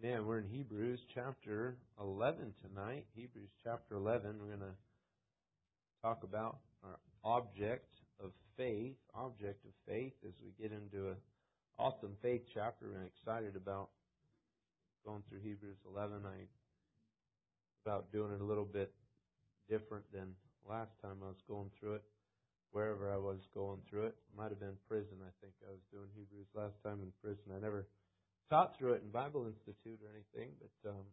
Man, we're in Hebrews chapter 11 tonight. Hebrews chapter 11. We're going to talk about our object of faith. Object of faith as we get into an awesome faith chapter. I'm excited about going through Hebrews 11. About doing it a little bit different than last time I was going through it. Wherever I was going through it. Might have been prison. I think I was doing Hebrews last time in prison. I never taught through it in Bible Institute or anything, but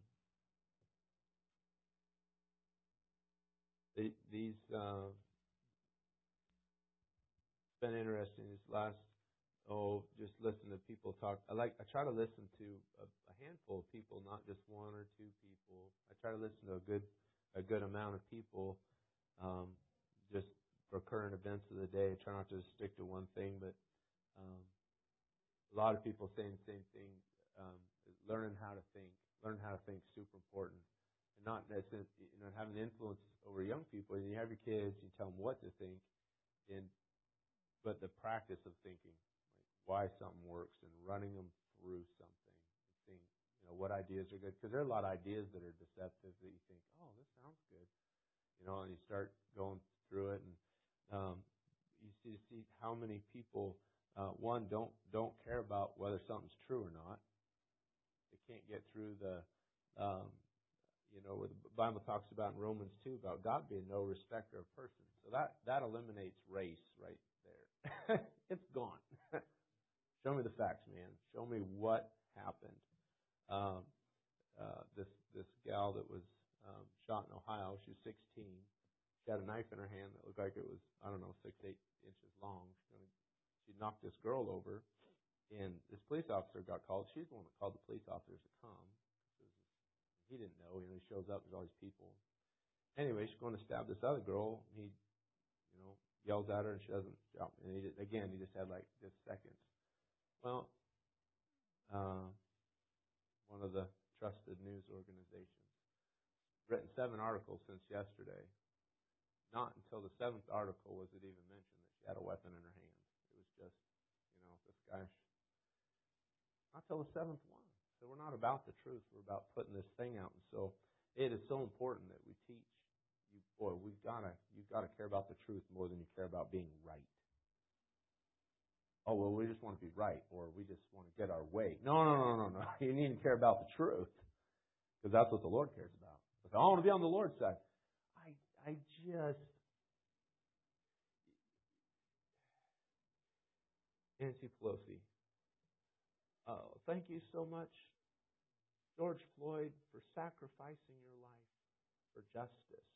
these it's been interesting. This last just listen to people talk. I try to listen to a handful of people, not just one or two people. I try to listen to a good amount of people, just for current events of the day. I try not to stick to one thing, but a lot of people saying the same thing. Learning how to think. Learning how to think is super important. And not having influence over young people. You have your kids, you tell them what to think, but the practice of thinking, like why something works, and running them through something. Seeing, what ideas are good. Because there are a lot of ideas that are deceptive that you think, oh, this sounds good. And you start going through it, and you see how many people, one, don't care about whether something's true or not. They can't get through the, where the Bible talks about in Romans 2 about God being no respecter of persons. So that eliminates race right there. It's gone. Show me the facts, man. Show me what happened. This gal that was shot in Ohio, she was 16. She had a knife in her hand that looked like it was, 6-8 inches long. She knocked this girl over. And this police officer got called. She's the one that called the police officers to come. He didn't know. He shows up. There's all these people. Anyway, she's going to stab this other girl. He, yells at her, and she doesn't jump. And he just had like just seconds. Well, one of the trusted news organizations written 7 articles since yesterday. Not until the 7th article was it even mentioned that she had a weapon in her hand. It was just, this guy. Not till the 7th one. So we're not about the truth. We're about putting this thing out. And so it is so important that we teach you. Boy, you've got to care about the truth more than you care about being right. Oh, well, we just want to be right, or we just want to get our way. No. You need to care about the truth, because that's what the Lord cares about. If I want to be on the Lord's side. Nancy Pelosi. Oh, thank you so much, George Floyd, for sacrificing your life for justice.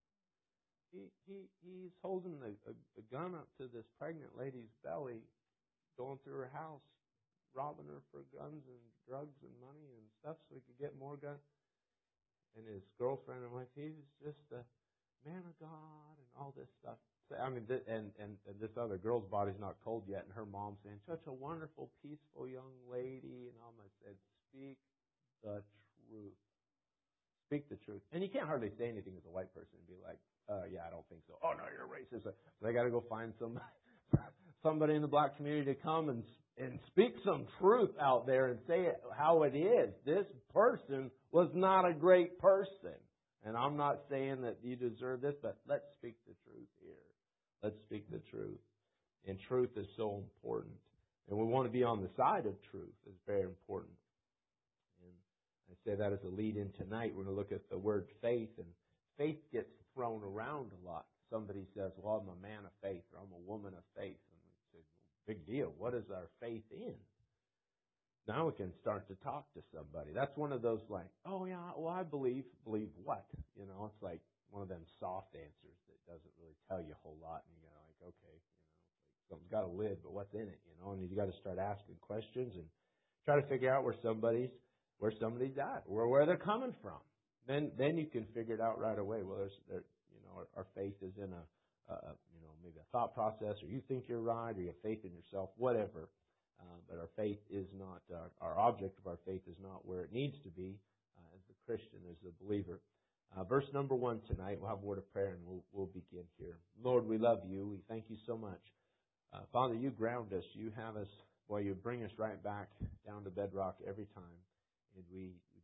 He's holding a gun up to this pregnant lady's belly, going through her house, robbing her for guns and drugs and money and stuff so he could get more guns. And his girlfriend and wife, he's just a man of God and all this stuff. And this other girl's body's not cold yet, and her mom's saying, such a wonderful, peaceful young lady. And Alma said, speak the truth. Speak the truth. And you can't hardly say anything as a white person and be like, yeah, I don't think so. Oh, no, you're a racist. So they got to go find somebody in the black community to come and speak some truth out there and say it how it is. This person was not a great person. And I'm not saying that you deserve this, but let's speak the truth here. Let's speak the truth. And truth is so important. And we want to be on the side of truth. It's very important. And I say that as a lead-in tonight. We're going to look at the word faith. And faith gets thrown around a lot. Somebody says, well, I'm a man of faith, or I'm a woman of faith. And we say, well, big deal. What is our faith in? Now we can start to talk to somebody. That's one of those like, oh yeah, well I believe what? It's like one of them soft answers that doesn't really tell you a whole lot. And you're like, okay, something's got a lid, but what's in it? And you got to start asking questions and try to figure out where somebody's at, or where they're coming from. Then you can figure it out right away. Well, our faith is in maybe a thought process, or you think you're right, or you have faith in yourself, whatever. But our faith is not, our object of our faith is not where it needs to be as a Christian, as a believer. Verse number 1 tonight, we'll have a word of prayer and we'll begin here. Lord, we love you. We thank you so much. Father, you ground us. You have us, you bring us right back down to bedrock every time. And we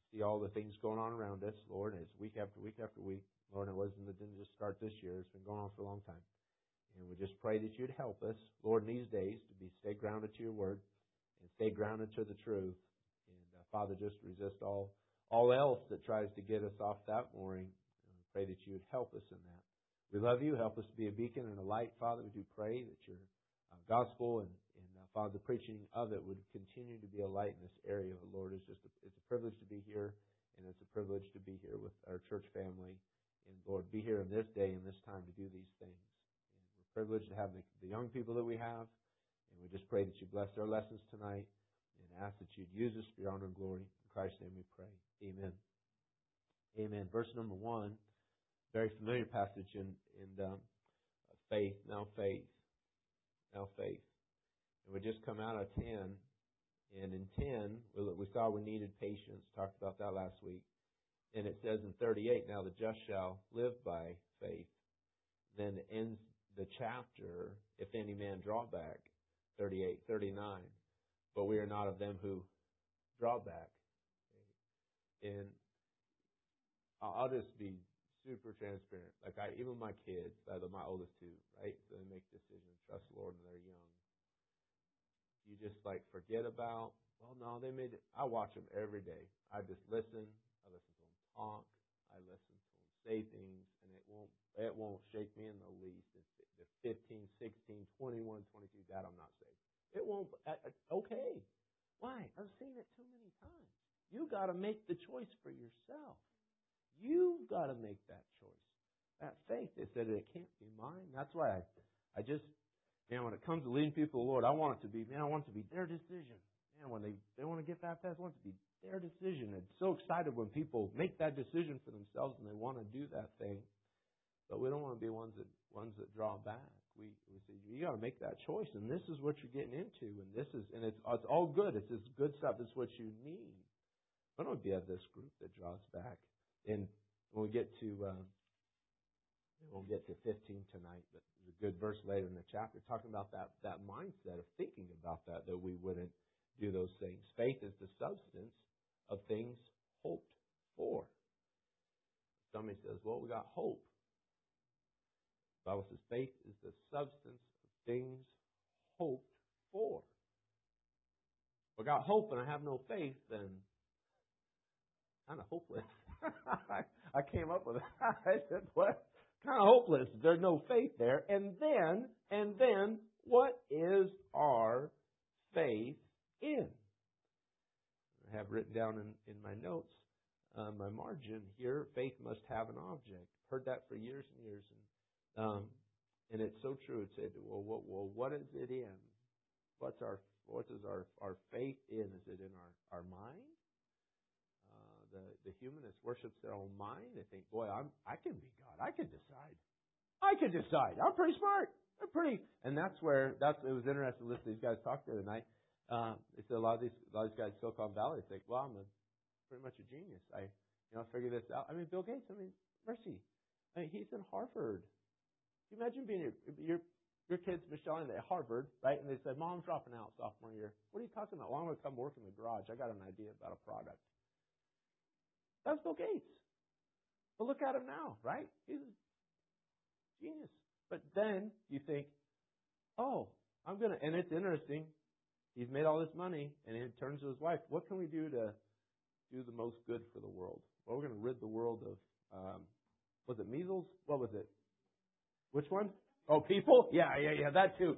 see all the things going on around us, Lord, and it's week after week after week. Lord, it didn't just start this year. It's been going on for a long time. And we just pray that You'd help us, Lord, in these days to stay grounded to Your Word and stay grounded to the truth. And Father, just resist all else that tries to get us off that mooring. And we pray that You would help us in that. We love You. Help us to be a beacon and a light, Father. We do pray that Your gospel and Father, the preaching of it would continue to be a light in this area. Lord, it's a privilege to be here, and it's a privilege to be here with our church family. And Lord, be here in this day and this time to do these things. And we're privileged to have the young people that we have. And we just pray that You bless our lessons tonight and ask that You'd use us for Your honor and glory. In Christ's name we pray. Amen. Amen. Verse number 1, very familiar passage in faith. Now faith. Now faith. And we just come out of 10. And in 10, we saw we needed patience. Talked about that last week. And it says in 38, now the just shall live by faith. Then it ends the chapter, if any man draw back, 38, 39. But we are not of them who draw back. And I'll just be super transparent. Like even my kids, my oldest two, right? So they make decisions, trust the Lord, and they're young. You just forget about, well, no, they made it. I watch them every day. I just listen. I listen to them talk. I listen to them say things, and it won't shake me in the least. If they're 15, 16, 21, 22, Dad, I'm not saved. It won't. Okay. Why? I've seen it too many times. You got to make the choice for yourself. You've got to make that choice. That faith, they said it can't be mine. That's why I just, when it comes to leading people to the Lord, I want it to be their decision. When they want to get baptized, I want it to be their decision. I'm so excited when people make that decision for themselves and they want to do that thing. But we don't want to be ones that draw back. We say, you got to make that choice, and this is what you're getting into, and it's all good. It's this good stuff. It's what you need. But don't be of this group that draws back. And when we get to, we'll get to 15 tonight, but there's a good verse later in the chapter talking about that mindset of thinking about that we wouldn't do those things. Faith is the substance of things hoped for. Somebody says, well, we got hope. The Bible says faith is the substance of things hoped for. If I got hope and I have no faith, then kind of hopeless. I came up with it. I said, what? Kind of hopeless. There's no faith there. And then, what is our faith in? I have written down in my notes, my margin here, faith must have an object. Heard that for years and years. And it's so true. It said, well, what is it in? What is our faith in? Is it in our mind? The humanist worships their own mind. They think, boy, I can be God. I can decide. I'm pretty smart. And that's where it was interesting to listen to these guys talk the other night. They said a lot of these guys in Silicon Valley think, well, I'm pretty much a genius. I figured this out. Bill Gates. Mercy. He's in Harvard. Can you imagine being your kids, Michelle, at Harvard, right? And they said, Mom, I'm dropping out sophomore year. What are you talking about? Well, I'm going to come work in the garage. I got an idea about a product. That's Bill Gates. But look at him now, right? He's a genius. But then you think, oh, and it's interesting. He's made all this money, and he turns to his wife, what can we do to do the most good for the world? Well, we're going to rid the world of, was it measles? What was it? Which one? Oh, people? Yeah, that too.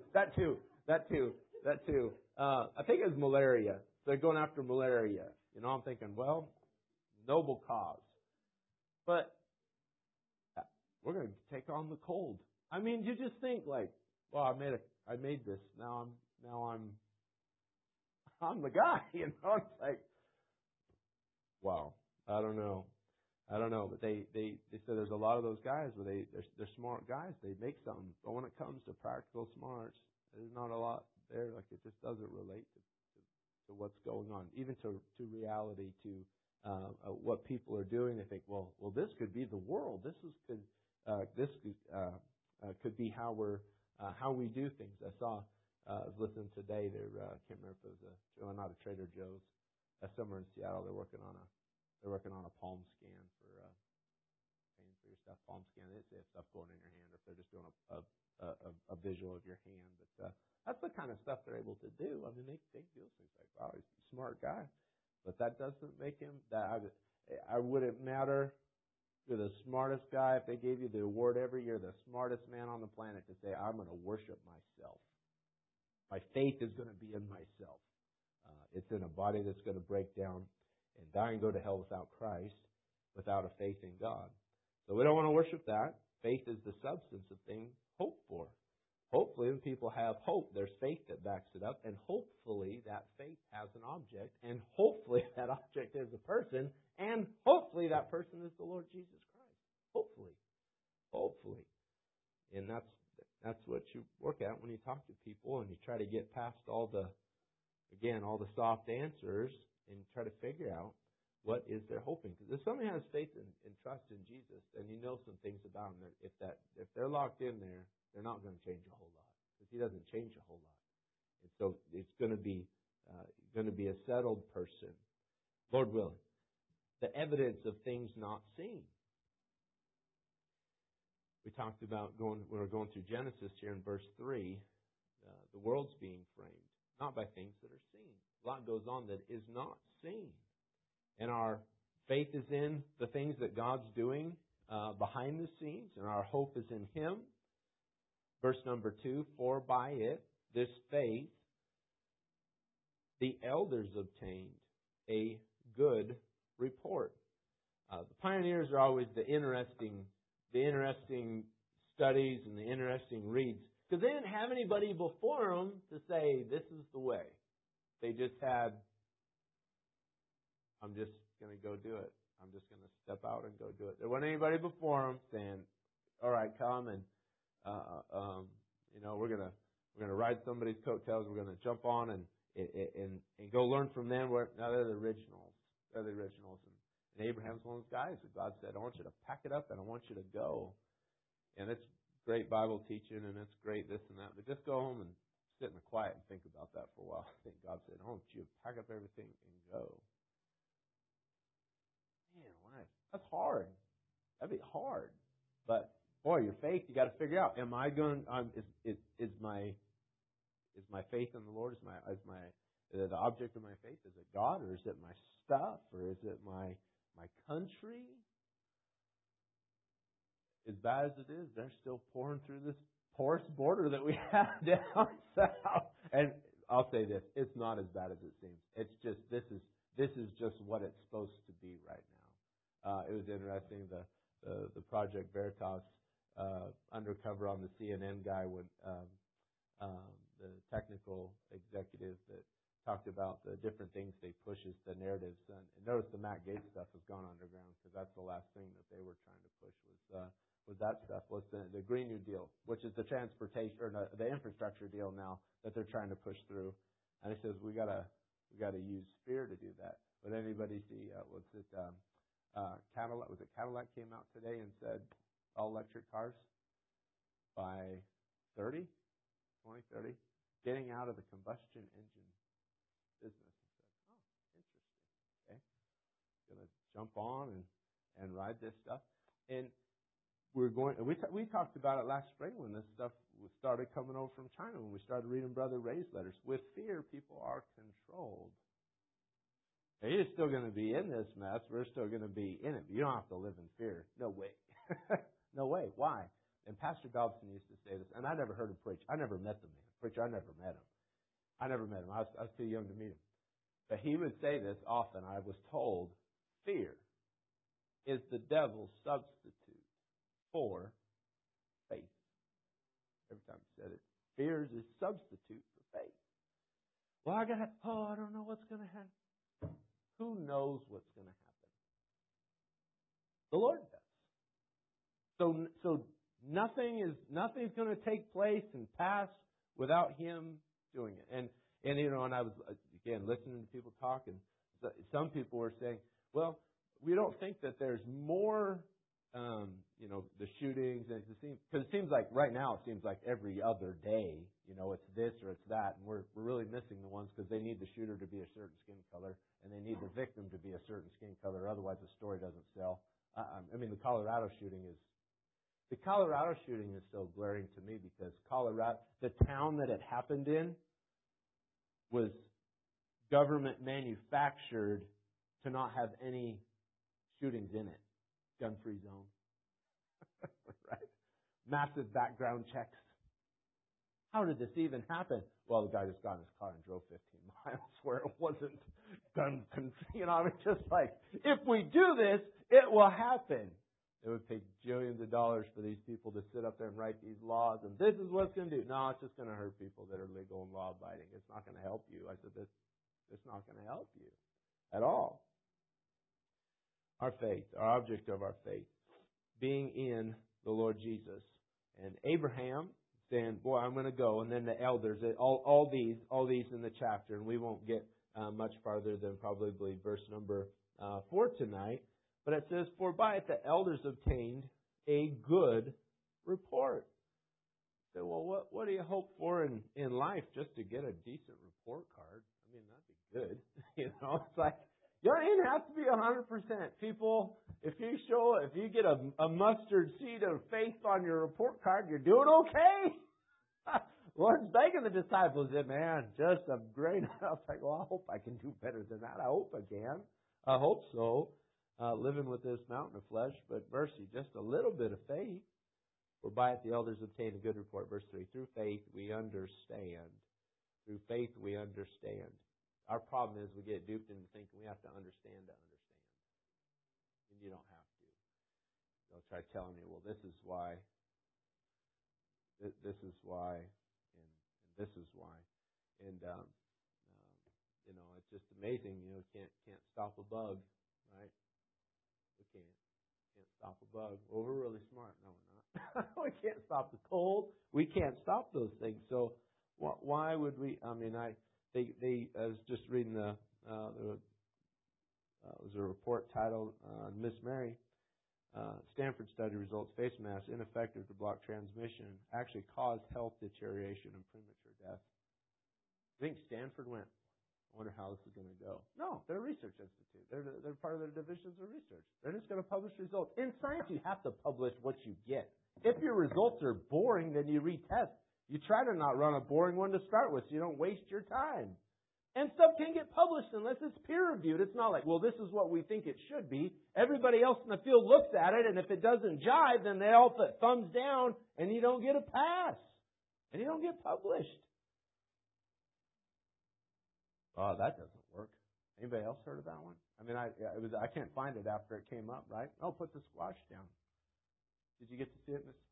I think it was malaria. They're going after malaria. I'm thinking, well, noble cause. But we're going to take on the cold. You just think well, I made this. Now I'm the guy. It's like, wow. I don't know. But they said there's a lot of those guys where they're smart guys. They make something. But when it comes to practical smarts, there's not a lot there. It just doesn't relate to what's going on, even to reality, to what people are doing. They think, well, this could be the world. This could be how we do things. I was listening today. I can't remember if it was not a Trader Joe's. Somewhere in Seattle, they're working on they're working on a palm scan for paying for your stuff. Palm scan. They say if stuff going in your hand, or if they're just doing a visual of your hand. But that's the kind of stuff they're able to do. I mean, they do things like, wow, he's a smart guy. But that doesn't make him I wouldn't matter. You're the smartest guy. If they gave you the award every year, the smartest man on the planet, to say, I'm going to worship myself. My faith is going to be in myself. It's in a body that's going to break down and die and go to hell without Christ, without a faith in God. So we don't want to worship that. Faith is the substance of things hoped for. Hopefully, when people have hope, there's faith that backs it up, and hopefully that faith has an object, and hopefully that object is a person, and hopefully that person is the Lord Jesus Christ. Hopefully. Hopefully. And that's what you work at when you talk to people, and you try to get past all the soft answers, and try to figure out what is they're hoping. Because if somebody has faith and trust in Jesus, then you know some things about them. If they're locked in there, they're not going to change a whole lot, because He doesn't change a whole lot. And so it's going to be a settled person, Lord willing. The evidence of things not seen. We talked about we were going through Genesis here in verse 3. The world's being framed, not by things that are seen. A lot goes on that is not seen. And our faith is in the things that God's doing behind the scenes, and our hope is in Him. Verse number 2, for by it, this faith, the elders obtained a good report. The pioneers are always the interesting studies and the interesting reads, because they didn't have anybody before them to say, this is the way. They just had, I'm just going to go do it. I'm just going to step out and go do it. There wasn't anybody before them saying, all right, come and we're gonna ride somebody's coattails. We're gonna jump on and go learn from them. Now they're the originals. They're the originals. And Abraham's one of those guys that God said, I want you to pack it up and I want you to go. And it's great Bible teaching and it's great this and that. But just go home and sit in the quiet and think about that for a while. I think God said, I want you to pack up everything and go. Man, that's hard. That'd be hard. But boy, your faith, you got to figure out. Am I going? Is my faith in the Lord? Is the object of my faith? Is it God, or is it my stuff, or is it my country? As bad as it is, they're still pouring through this porous border that we have down south. And I'll say this: it's not as bad as it seems. It's just this is just what it's supposed to be right now. It was interesting the Project Veritas. Undercover on the CNN guy when the technical executive that talked about the different things they push as the narratives. And notice the Matt Gaetz stuff has gone underground, because that's the last thing that they were trying to push was that stuff, was the Green New Deal, which is the transportation or the infrastructure deal now that they're trying to push through. And he says we gotta use fear to do that. But anybody see Cadillac? Was it Cadillac came out today and said all electric cars by 2030, getting out of the combustion engine business. I said, oh, interesting. Okay. Going to jump on and ride this stuff. And we talked about it last spring when this stuff started coming over from China, when we started reading Brother Ray's letters. With fear, people are controlled. Now, you're still going to be in this mess. We're still going to be in it. But you don't have to live in fear. No way. No way. Why? And Pastor Dobson used to say this, and I never heard him preach. I never met the man. Preacher, I never met him. I was too young to meet him. But he would say this often. I was told, fear is the devil's substitute for faith. Every time he said it, fear is his substitute for faith. Well, I don't know what's going to happen. Who knows what's going to happen? The Lord does. So nothing's going to take place and pass without Him doing it. And I was again listening to people talk, and some people were saying, "Well, we don't think that there's more the shootings, and because it seems like right now it seems like every other day, it's this or it's that, and we're really missing the ones because they need the shooter to be a certain skin color and they need the victim to be a certain skin color, otherwise the story doesn't sell. The Colorado shooting is so glaring to me because Colorado, the town that it happened in, was government manufactured to not have any shootings in it. Gun-free zone. Right? Massive background checks. How did this even happen? Well, the guy just got in his car and drove 15 miles where it wasn't gun control. Just like, if we do this, it will happen. They would pay jillions of dollars for these people to sit up there and write these laws, and this is what it's going to do. No, it's just going to hurt people that are legal and law-abiding. It's not going to help you. I said, it's not going to help you at all. Our faith, our object of our faith, being in the Lord Jesus. And Abraham saying, boy, I'm going to go. And then the elders, all these in the chapter, and we won't get much farther than probably verse number 4 tonight. But it says, for by it the elders obtained a good report. So, well, what do you hope for in life? Just to get a decent report card? That'd be good. It's like, you don't have to be 100%. People, if you get a mustard seed of faith on your report card, you're doing okay. Lord's begging the disciples, man, just a grain. I was like, well, I hope I can do better than that. I hope I can. I hope so. Living with this mountain of flesh, but mercy, just a little bit of faith. Whereby it the elders obtain a good report. Verse 3, through faith we understand. Through faith we understand. Our problem is we get duped into thinking we have to understand to understand. And you don't have to. They'll try telling you, well, this is why. This is why. And this is why. And, it's just amazing. Can't stop a bug, right? We can't stop a bug. Well, we're really smart. No, we're not. We can't stop the cold. We can't stop those things. So why would we? I was just reading it was a report titled Miss Mary, Stanford study results, face masks ineffective to block transmission, actually caused health deterioration and premature death. I think Stanford went, I wonder how this is going to go. No, they're a research institute. They're part of their divisions of research. They're just going to publish results. In science, you have to publish what you get. If your results are boring, then you retest. You try to not run a boring one to start with so you don't waste your time. And stuff can't get published unless it's peer-reviewed. It's not like, well, this is what we think it should be. Everybody else in the field looks at it, and if it doesn't jive, then they all put thumbs down, and you don't get a pass. And you don't get published. Oh, that doesn't work. Anybody else heard of that one? I can't find it after it came up, right? Oh, put the squash down. Did you get to see it, Miss?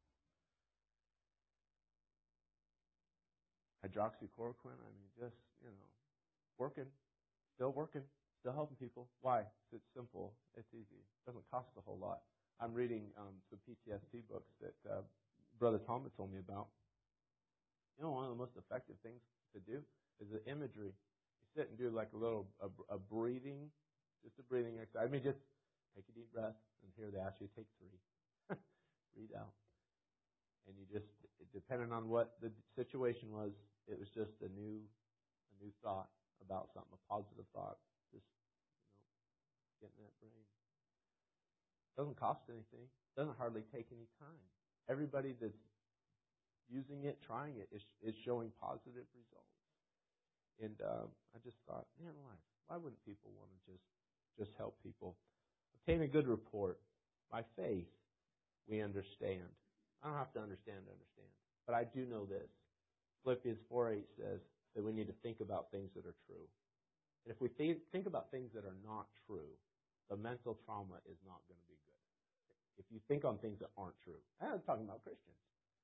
Hydroxychloroquine. Working, still helping people. Why? It's simple. It's easy. It doesn't cost a whole lot. I'm reading some PTSD books that Brother Tom had told me about. One of the most effective things to do is the imagery. Sit and do like a breathing, just a breathing exercise. Just take a deep breath, and here they ask you to take 3. Breathe out. And you just, depending on what the situation was, it was just a new thought about something, a positive thought. Just, getting that brain. Doesn't cost anything. Doesn't hardly take any time. Everybody that's using it, trying it, is showing positive results. And I just thought, man alive, why wouldn't people want to just help people? Obtain a good report. By faith, we understand. I don't have to understand to understand. But I do know this. Philippians 4:8 says that we need to think about things that are true. And if we think about things that are not true, the mental trauma is not going to be good. If you think on things that aren't true. I'm talking about Christians.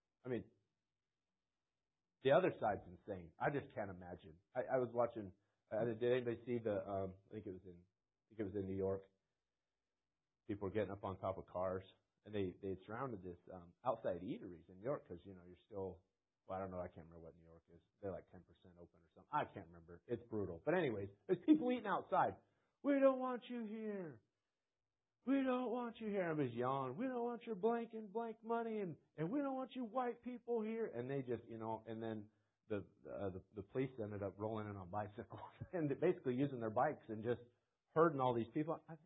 The other side's insane. I just can't imagine. I was watching. Did anybody see the? I think it was in New York. People were getting up on top of cars, and they surrounded this outside eateries in New York because you're still. Well, I don't know. I can't remember what New York is. They're like 10% open or something. I can't remember. It's brutal. But anyways, there's people eating outside. We don't want you here. We don't want you here. Everybody's yelling. We don't want your blank and blank money, and we don't want you white people here. And they just, and then the police ended up rolling in on bicycles and basically using their bikes and just herding all these people. I think,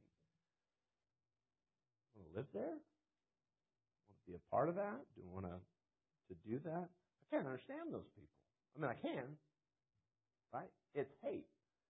want to live there? Want to be a part of that? Do I want to do that? I can't understand those people. I mean, I can, right? It's hate.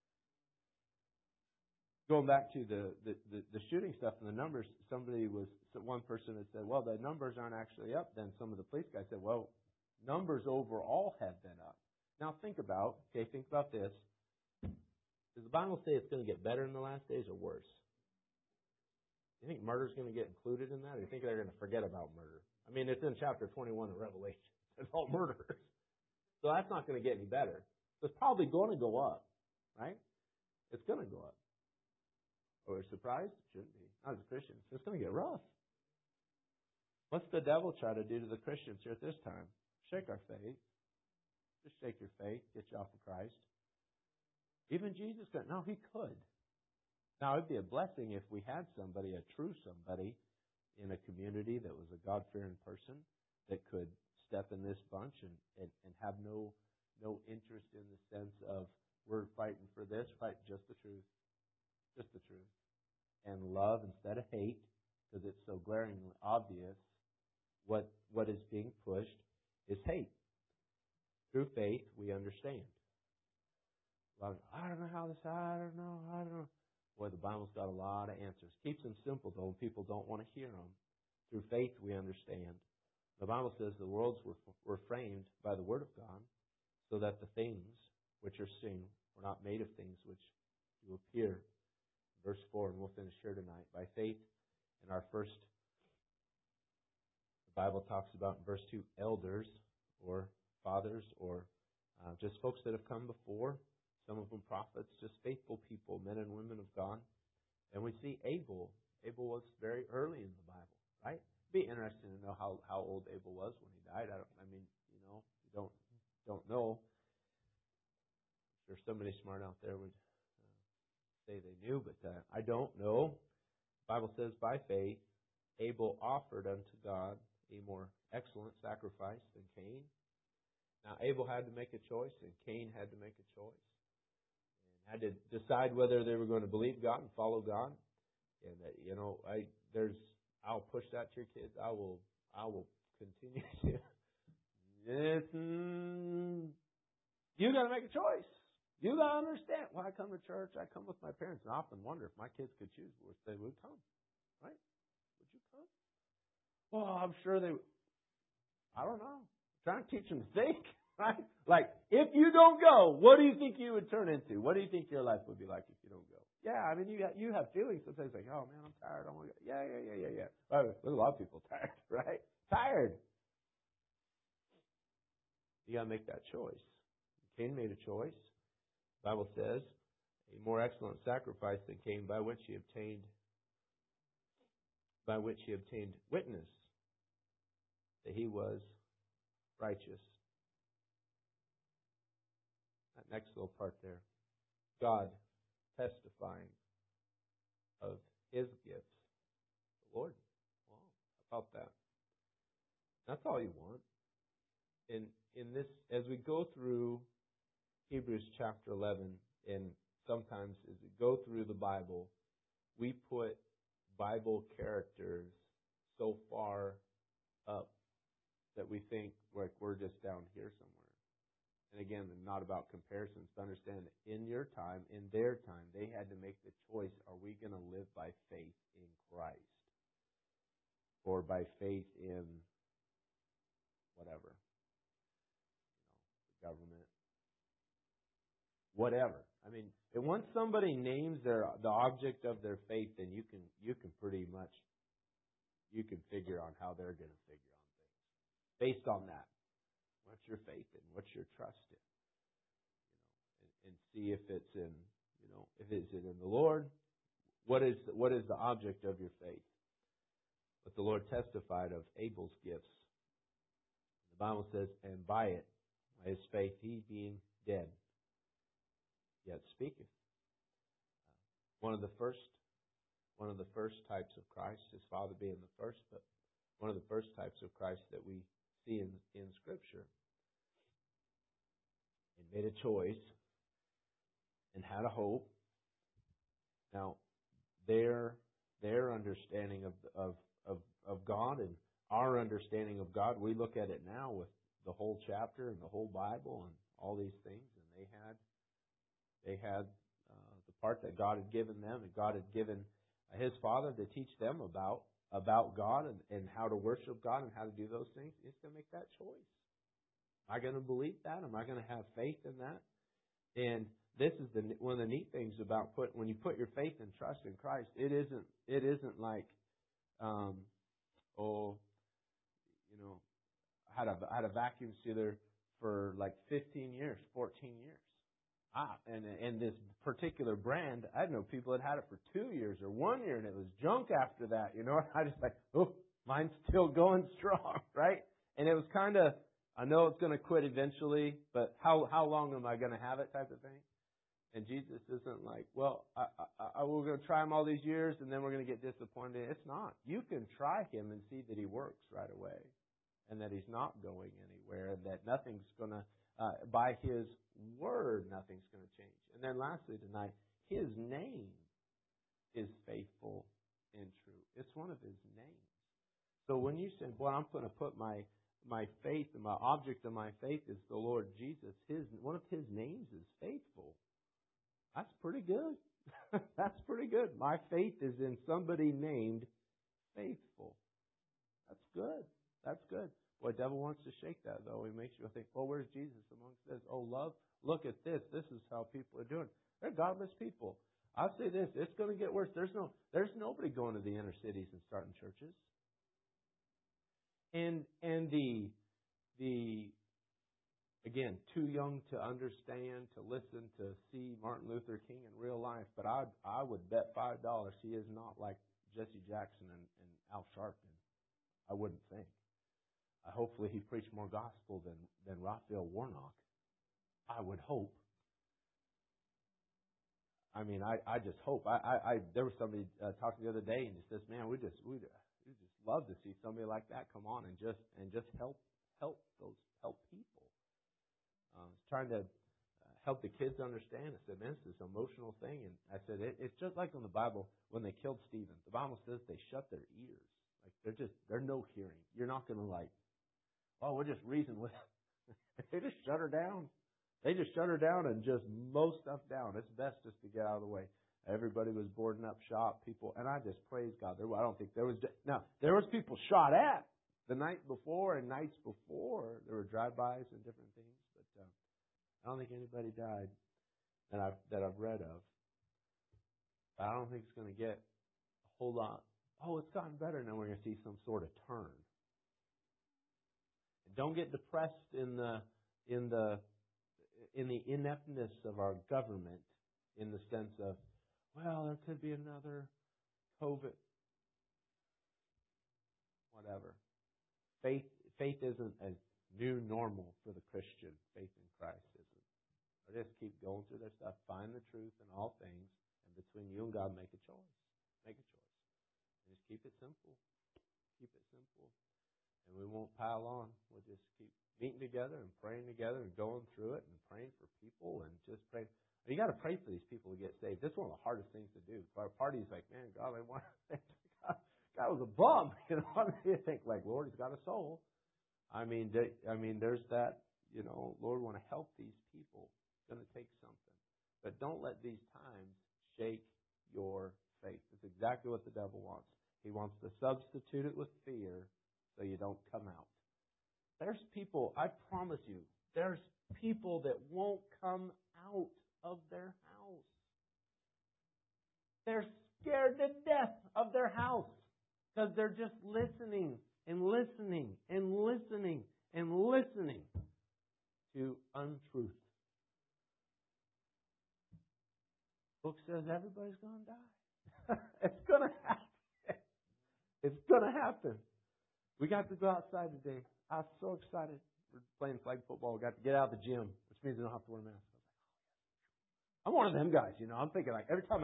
Going back to the shooting stuff and the numbers, one person had said, well, the numbers aren't actually up. Then some of the police guys said, well, numbers overall have been up. Now think about this. Does the Bible say it's going to get better in the last days or worse? Do you think murder is going to get included in that? Or do you think they're going to forget about murder? I mean, it's in chapter 21 of Revelation. It's all murderers. So that's not going to get any better. It's probably going to go up, right? It's going to go up. Are we surprised? It shouldn't be. Not as Christians. It's going to get rough. What's the devil try to do to the Christians here at this time? Shake our faith. Just shake your faith. Get you off of Christ. Even Jesus couldn't. No, He could. Now, it'd be a blessing if we had somebody, a true somebody, in a community that was a God-fearing person that could step in this bunch and have no interest in the sense of we're fighting for this, fight just the truth. Just the truth. And love instead of hate, because it's so glaringly obvious what is being pushed is hate. Through faith, we understand. I don't know how this, I don't know. Boy, the Bible's got a lot of answers. Keeps them simple, though, and people don't want to hear them. Through faith, we understand. The Bible says the worlds were framed by the Word of God, so that the things which are seen were not made of things which do appear. Verse 4, and we'll finish here tonight. By faith, in our first, the Bible talks about in verse 2, elders or fathers or just folks that have come before. Some of them prophets, just faithful people, men and women of God. And we see Abel. Abel was very early in the Bible, right? It'd be interesting to know how old Abel was when he died. You don't know. I'm sure somebody smart out there would say they knew, but I don't know. The Bible says, by faith, Abel offered unto God a more excellent sacrifice than Cain. Now, Abel had to make a choice, and Cain had to make a choice. And had to decide whether they were going to believe God and follow God. And I'll push that to your kids. I will continue to. You got to make a choice. You got to understand. When I come to church, I come with my parents, and I often wonder if my kids could choose, which they would come. Right? Would you come? Well, I'm sure they would. I don't know. I'm trying to teach them to think. Right? Like, if you don't go, what do you think you would turn into? What do you think your life would be like if you don't go? Yeah, I mean, you have feelings sometimes like, oh, man, I'm tired. I want to go. Yeah. Well, there's a lot of people tired, right? Tired. You got to make that choice. Cain made a choice. The Bible says, a more excellent sacrifice than Cain, by which he obtained witness that he was righteous. That next little part there. God testifying of His gifts. The Lord. Wow. How about that? That's all you want. In this, as we go through Hebrews chapter 11, and sometimes as we go through the Bible, we put Bible characters so far up that we think like we're just down here somewhere. And again, not about comparisons, but understand that in your time, in their time, they had to make the choice, are we going to live by faith in Christ? Or by faith in whatever? The government. Whatever. I mean, and once somebody names the object of their faith, then you can pretty much, you can figure on how they're going to figure on things. Based on that. What's your faith in? What's your trust in? And see if it's in, if it's in the Lord. What is the object of your faith? But the Lord testified of Abel's gifts. The Bible says, and by his faith, he being dead, yet speaketh. One of the first one of the first types of Christ, His Father being the first, but one of the first types of Christ that we see in Scripture. He made a choice and had a hope. Now, their understanding of God and our understanding of God, we look at it now with the whole chapter and the whole Bible and all these things, and they had the part that God had given them, and God had given His Father to teach them about God and how to worship God and how to do those things. He's going to make that choice. Am I going to believe that? Am I going to have faith in that? And this is one of the neat things about when you put your faith and trust in Christ. It isn't like, I had a vacuum sealer for like 15 years, 14 years. And this particular brand, I know people that had it for 2 years or 1 year, and it was junk after that. I just like, mine's still going strong, right? And it was kind of, I know it's going to quit eventually, but how long am I going to have it type of thing? And Jesus isn't like, we're going to try Him all these years, and then we're going to get disappointed. It's not. You can try Him and see that He works right away, and that He's not going anywhere, and that nothing's going to, by His Word, nothing's going to change. And then lastly tonight, His name is faithful and true. It's one of His names. So when you say, I'm going to put my faith and my object of my faith is the Lord Jesus, one of His names is faithful. That's pretty good. That's pretty good. My faith is in somebody named faithful. That's good. That's good. Boy, the devil wants to shake that, though. He makes you think, where's Jesus amongst this? Love, look at this. This is how people are doing. They're godless people. I'll say this, it's going to get worse. There's nobody going to the inner cities and starting churches. And the again, too young to understand, to listen, to see Martin Luther King in real life, but I would bet $5 he is not like Jesse Jackson and Al Sharpton. I wouldn't think. Hopefully he preached more gospel than Raphael Warnock. I would hope. I mean, I just hope. There was somebody talking the other day, and he says, "Man, we just love to see somebody like that come on and just help people." I was trying to help the kids understand. I said, "Man, this is an emotional thing." And I said, "It's just like in the Bible when they killed Stephen. The Bible says they shut their ears. Like they're no hearing. You're not going to like, we'll just reason with it." They just shut her down. They just shut her down and just mow stuff down. It's best just to get out of the way. Everybody was boarding up shop, people, and I just praise God. I don't think there was. Now there was people shot at the night before and nights before. There were drive-bys and different things, but I don't think anybody died that I've read of. But I don't think it's going to get a whole lot. It's gotten better. Now we're going to see some sort of turn. And don't get depressed in the ineptness of our government, in the sense of, there could be another COVID. Whatever. Faith isn't a new normal for the Christian. Faith in Christ isn't. They just keep going through their stuff, find the truth in all things, and between you and God, make a choice. Make a choice. And just keep it simple. Keep it simple. And we won't pile on. We'll just keep meeting together and praying together and going through it and praying for people and just praying. You got to pray for these people to get saved. That's one of the hardest things to do. Our party's like, man, God, God was a bum. You think like, Lord, he's got a soul. I mean, there's that. Lord, want to help these people. It's going to take something, but don't let these times shake your faith. It's exactly what the devil wants. He wants to substitute it with fear, so you don't come out. There's people. I promise you, there's people that won't come out of their house. They're scared to death of their house because they're just listening and listening and listening and listening to untruth. Book says everybody's going to die. It's going to happen. It's going to happen. We got to go outside today. I was so excited. We're playing flag football. We got to get out of the gym, which means we don't have to wear a mask. I'm one of them guys, I'm thinking like every time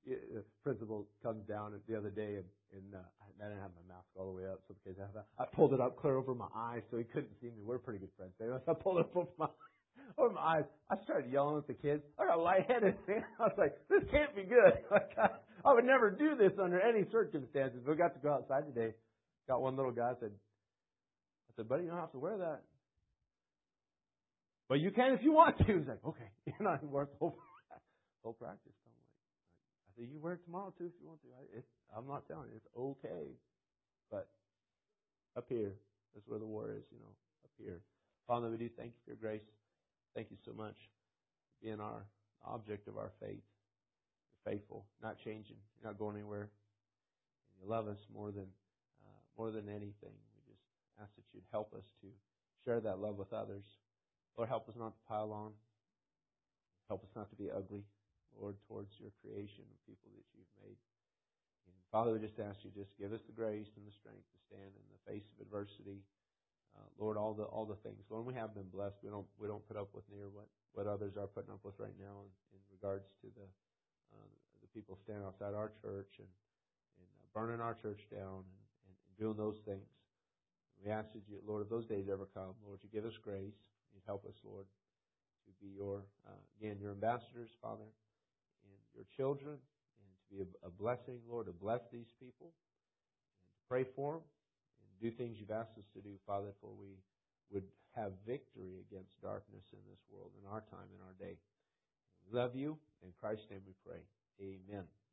principal comes down the other day, and I didn't have my mask all the way up, so because I pulled it up clear over my eyes so he couldn't see me. We're pretty good friends. So I pulled it up over my eyes. I started yelling at the kids. I got lightheaded. I was like, this can't be good. I would never do this under any circumstances. We got to go outside today. Got one little guy. I said, buddy, you don't have to wear that. But you can if you want to. He's like, okay. And I worked the whole practice. I'm like, I said, you wear it tomorrow too if you want to. I'm not telling you. It's okay. But up here, that's where the war is, up here. Father, we do thank you for your grace. Thank you so much for being our object of our faith. You're faithful, not changing. You're not going anywhere. And you love us more than anything. We just ask that you'd help us to share that love with others. Lord, help us not to pile on. Help us not to be ugly, Lord, towards your creation of people that you've made. And Father, we just ask you, just give us the grace and the strength to stand in the face of adversity. Lord, all the things. Lord, we have been blessed. We don't put up with near what others are putting up with right now in regards to the people standing outside our church and burning our church down and doing those things. We ask that you, Lord, if those days ever come, Lord, you give us grace. You'd help us, Lord, to be your ambassadors, Father, and your children, and to be a blessing, Lord, to bless these people and to pray for them and do things you've asked us to do, Father, for we would have victory against darkness in this world in our time, in our day. We love you. In Christ's name we pray. Amen.